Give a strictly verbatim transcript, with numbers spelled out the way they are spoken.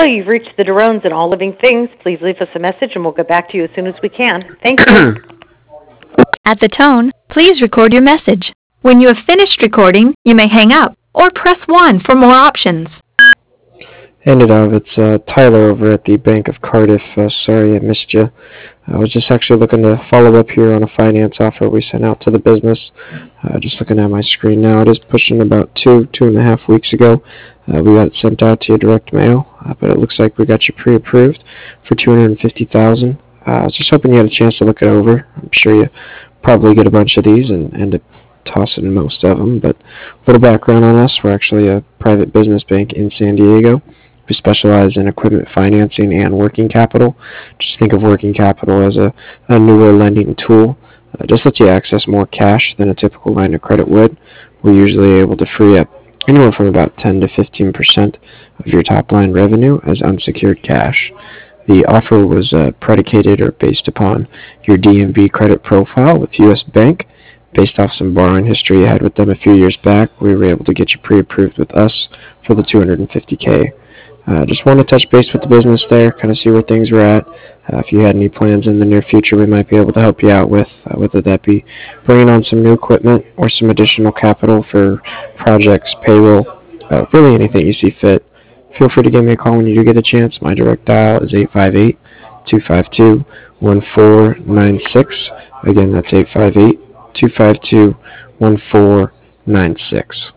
you've reached the Darones and all living things. Please leave us a message and we'll get back to you as soon as we can. Thank you. At the tone, please record your message. When you have finished recording, you may hang up or press one for more options. Hey Nadav, it's uh, Tyler over at the Bank of Cardiff. Uh, sorry I missed you. I was just actually looking to follow up here on a finance offer we sent out to the business. Uh, just looking at my screen now. It is pushing about two, two and a half weeks ago. Uh, we got it sent out to your direct mail, uh, but it looks like we got you pre-approved for two hundred fifty thousand dollars. Uh, I was just hoping you had a chance to look it over. I'm sure you probably get a bunch of these and end up tossing most of them, but a little background on us. We're actually a private business bank in San Diego. We specialize in equipment financing and working capital. Just think of working capital as a, a newer lending tool. Uh, just lets you access more cash than a typical line of credit would. We're usually able to free up anywhere from about ten to fifteen percent of your top line revenue as unsecured cash. The offer was uh, predicated or based upon your D M V credit profile with U S Bank. Based off some borrowing history you had with them a few years back, we were able to get you pre-approved with us for the two hundred fifty thousand dollars. Uh, just want to touch base with the business there, kind of see where things were at. Uh, if you had any plans in the near future we might be able to help you out with, uh, whether that be bringing on some new equipment or some additional capital for projects, payroll, uh, really anything you see fit. Feel free to give me a call when you do get a chance. My direct dial is eight five eight, two five two, one four nine six. Again, that's eight five eight, two five two, one four nine six.